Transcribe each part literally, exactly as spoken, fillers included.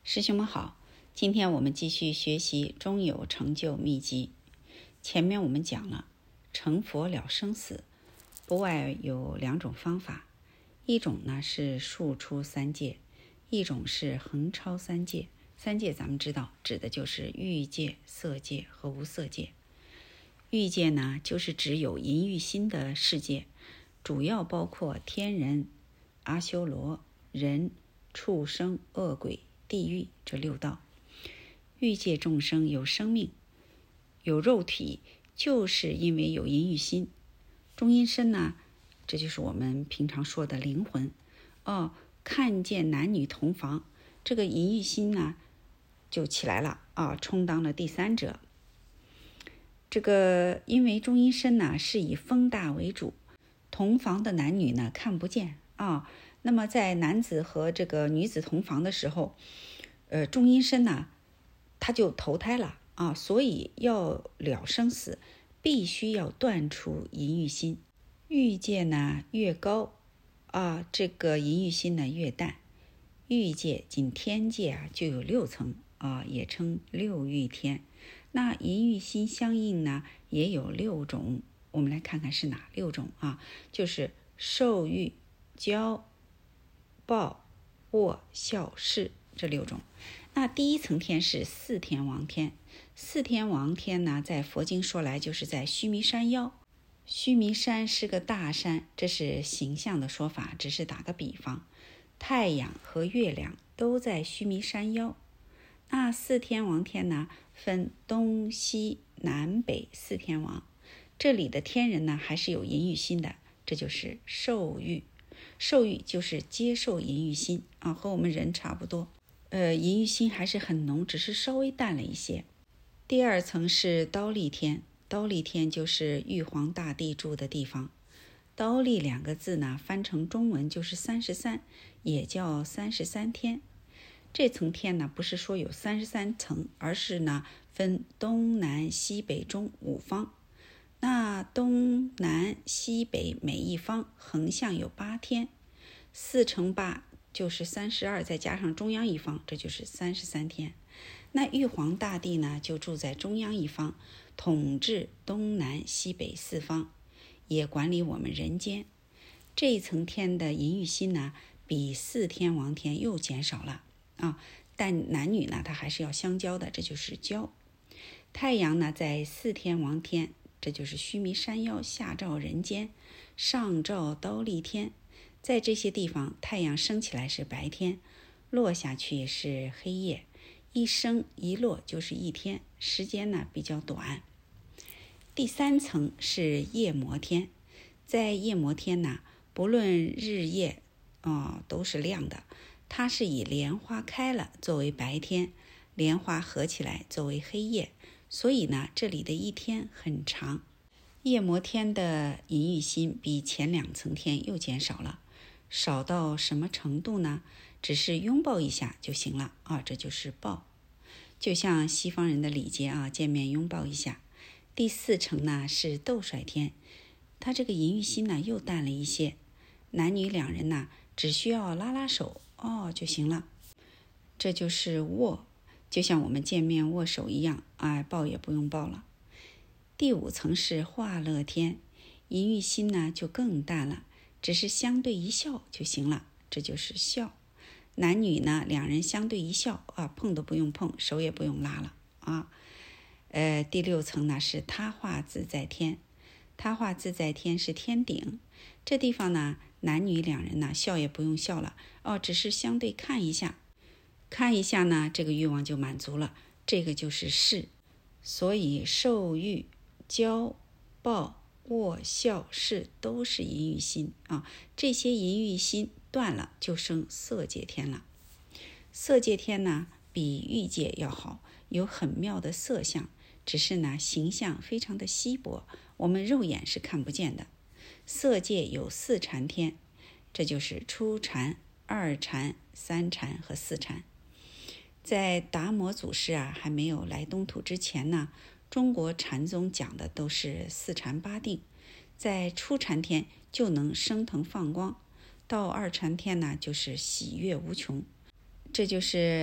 师兄们好，今天我们继续学习中有成就秘籍。前面我们讲了成佛了生死，不外有两种方法，一种呢是数出三界，一种是横超三界。三界咱们知道指的就是欲界、色界和无色界。欲界呢就是指有淫欲心的世界，主要包括天人、阿修罗、人、畜生、恶鬼、地狱这六道。欲界众生有生命有肉体，就是因为有淫欲心。中阴身呢，这就是我们平常说的灵魂哦，看见男女同房，这个淫欲心呢就起来了啊，充当了第三者。这个因为中阴身呢是以风大为主，同房的男女呢看不见啊。那么在男子和这个女子同房的时候，呃，中阴身呢他就投胎了啊，所以要了生死，必须要断除淫欲心。欲界呢越高啊，这个淫欲心呢越淡。欲界仅天界啊就有六层啊，也称六欲天。那淫欲心相应呢也有六种，我们来看看是哪六种啊？就是受欲、骄、暴、卧、笑、视这六种。那第一层天是四天王天，四天王天呢，在佛经说来就是在须弥山腰。须弥山是个大山，这是形象的说法，只是打个比方。太阳和月亮都在须弥山腰。那四天王天呢，分东西南北四天王。这里的天人呢，还是有淫欲心的，这就是受欲。受欲就是接受淫欲心啊，和我们人差不多。呃，淫欲心还是很浓，只是稍微淡了一些。第二层是忉利天，忉利天就是玉皇大帝住的地方。忉利两个字呢，翻成中文就是三十三，也叫三十三天。这层天呢，不是说有三十三层，而是呢分东南西北中五方。那东南西北每一方横向有八天，四乘八就是三十二，再加上中央一方，这就是三十三天。那玉皇大帝呢，就住在中央一方，统治东南西北四方，也管理我们人间。这一层天的淫欲心呢，比四天王天又减少了啊，但男女呢，它还是要相交的，这就是交。太阳呢，在四天王天，这就是须弥山腰，下照人间，上照忉利天。在这些地方，太阳升起来是白天，落下去是黑夜，一升一落就是一天，时间呢比较短。第三层是夜摩天，在夜摩天呢，不论日夜哦都是亮的，它是以莲花开了作为白天，莲花合起来作为黑夜，所以呢这里的一天很长。夜摩天的淫欲心比前两层天又减少了，少到什么程度呢？只是拥抱一下就行了啊，这就是抱，就像西方人的礼节啊，见面拥抱一下。第四层呢是斗甩天，他这个淫欲心呢又淡了一些，男女两人呢只需要拉拉手哦就行了，这就是握，就像我们见面握手一样，哎，抱也不用抱了。第五层是化乐天，淫欲心呢就更淡了，只是相对一笑就行了，这就是笑。男女呢两人相对一笑啊，碰都不用碰，手也不用拉了啊。呃，第六层呢是他化自在天，他化自在天是天顶，这地方呢男女两人呢笑也不用笑了哦，只是相对看一下，看一下呢这个欲望就满足了，这个就是视。所以受欲、骄、暴、卧、笑、视都是淫欲心啊，这些淫欲心断了就生色界天了。色界天呢比欲界要好，有很妙的色相，只是呢形象非常的稀薄，我们肉眼是看不见的。色界有四禅天，这就是初禅、二禅、三禅和四禅。在达摩祖师啊还没有来东土之前呢，中国禅宗讲的都是四禅八定，在初禅天就能升腾放光，到二禅天呢就是喜悦无穷。这就是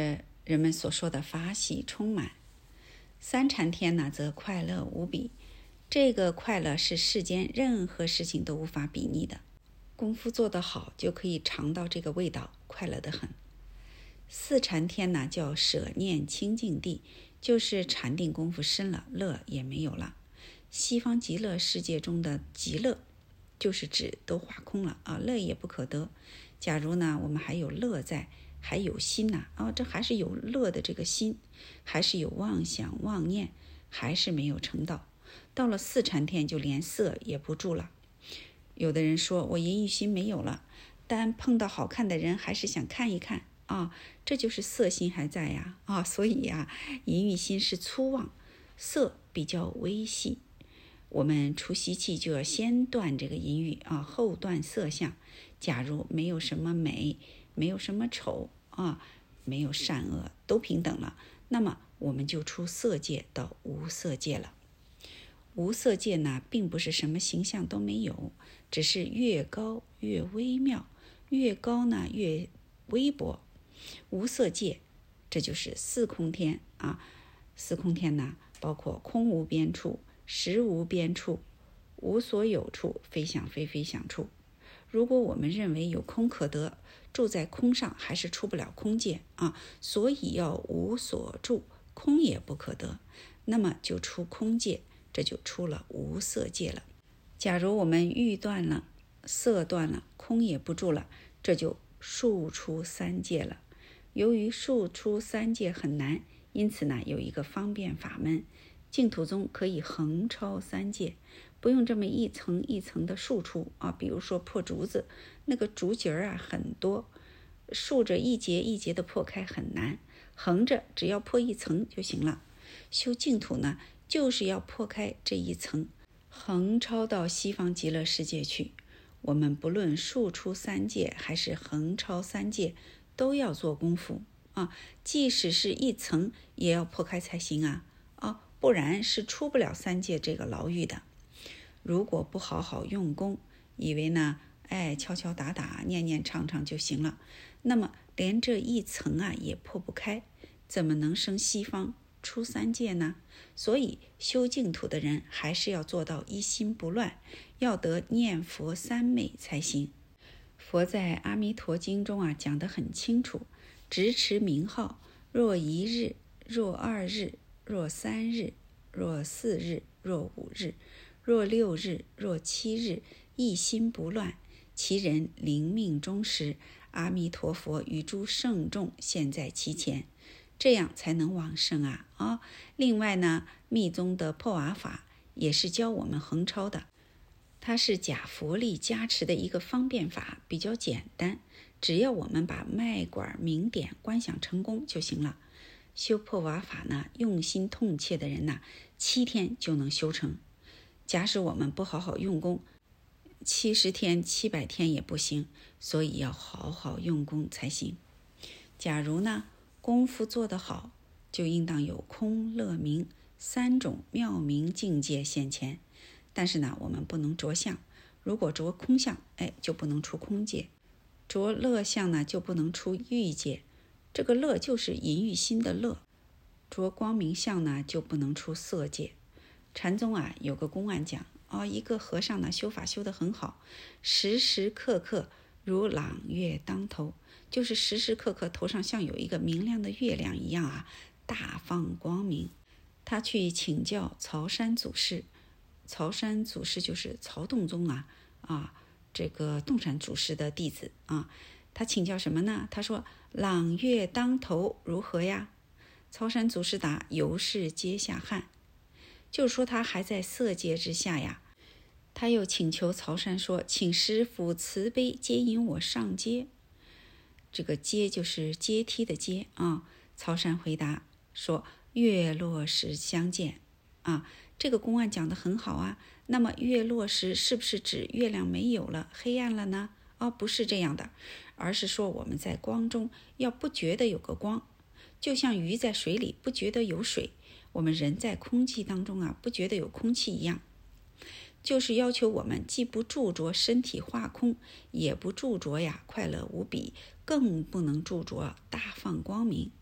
人们所说的法喜充满。三禅天呢，则快乐无比。这个快乐是世间任何事情都无法比拟的。功夫做得好，就可以尝到这个味道，快乐得很。四禅天呢，叫舍念清净地，就是禅定功夫深了，乐也没有了。西方极乐世界中的极乐，就是指都化空了啊，乐也不可得。假如呢，我们还有乐在，还有心呐、啊，哦，这还是有乐的这个心，还是有妄想妄念，还是没有成道。到了四禅天，就连色也不住了。有的人说我淫欲心没有了，但碰到好看的人还是想看一看啊，这就是色心还在呀啊，所以呀，淫欲心是粗妄，色比较微细。我们除习气就要先断这个淫欲啊，后断色相。假如没有什么美，没有什么丑啊，没有善恶，都平等了，那么我们就出色界到无色界了。无色界呢，并不是什么形象都没有，只是越高越微妙，越高呢越微薄。无色界，这就是四空天啊。四空天呢，包括空无边处、实无边处、无所有处、非想非非想处。如果我们认为有空可得，住在空上还是出不了空界啊，所以要无所住，空也不可得，那么就出空界，这就出了无色界了。假如我们欲断了，色断了，空也不住了，这就数出三界了。由于数出三界很难，因此呢，有一个方便法门，净土宗可以横超三界，不用这么一层一层的数出啊。比如说破竹子，那个竹节啊很多，竖着一节一节的破开很难，横着只要破一层就行了。修净土呢，就是要破开这一层，横超到西方极乐世界去。我们不论数出三界还是横超三界，都要做功夫啊。即使是一层，也要破开才行啊啊，不然是出不了三界这个牢狱的。如果不好好用功，以为呢，哎，敲敲打打、念念唱唱就行了，那么连这一层啊也破不开，怎么能升西方出三界呢？所以修净土的人还是要做到一心不乱，要得念佛三昧才行。佛在《阿弥陀经》中啊讲得很清楚，直持名号，若一日，若二日，若三日，若四日，若五日，若六日，若七日，一心不乱，其人灵命终时，阿弥陀佛与诸圣众现在其前，这样才能往生啊啊！另外呢，密宗的破瓦法也是教我们横超的，它是假佛力加持的一个方便法，比较简单，只要我们把脉管明点观想成功就行了。修破瓦法呢，用心痛切的人呢，七天就能修成。假使我们不好好用功，七十天、七百天也不行，所以要好好用功才行。假如呢，功夫做得好，就应当有空、乐、明三种妙明境界现前。但是呢，我们不能着相，如果着空相，哎，就不能出空界；着乐相呢，就不能出欲界。这个乐就是淫欲心的乐。着光明相呢，就不能出色界。禅宗啊，有个公案讲哦，一个和尚呢，修法修得很好，时时刻刻如朗月当头，就是时时刻刻头上像有一个明亮的月亮一样啊，大放光明。他去请教曹山祖师，曹山祖师就是曹洞宗啊啊，这个洞山祖师的弟子啊。他请教什么呢？他说：“朗月当头如何呀？”曹山祖师答：“犹是阶下汉。”就是说他还在色界之下呀。他又请求曹山说：“请师父慈悲接引我上阶。”这个阶就是阶梯的阶啊。曹山回答说：“月落时相见。”啊，这个公案讲得很好啊。那么月落时是不是指月亮没有了，黑暗了呢？哦，不是这样的，而是说我们在光中要不觉得有个光，就像鱼在水里不觉得有水，我们人在空气当中啊不觉得有空气一样，就是要求我们既不著着身体化空，也不著着呀快乐无比，更不能著着大放光明。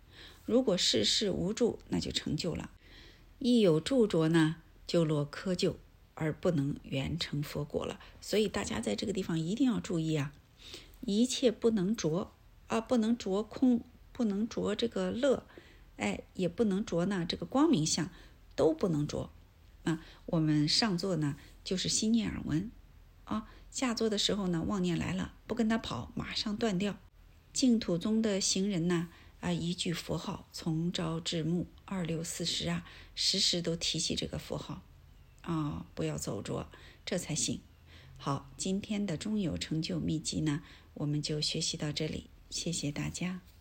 如果事事无助，那就成就了；一有著着呢，就落窠臼，而不能圆成佛果了。所以大家在这个地方一定要注意啊，一切不能着啊，不能着空，不能着这个乐，哎，也不能着呢这个光明相，都不能着啊。我们上座呢，就是心念耳闻啊，下座的时候呢，妄念来了，不跟他跑，马上断掉。净土宗的行人呢，啊，一句佛号，从朝至暮，二六四十啊，时时都提起这个佛号啊，不要走着，这才行。好，今天的中有成就秘籍呢，我们就学习到这里，谢谢大家。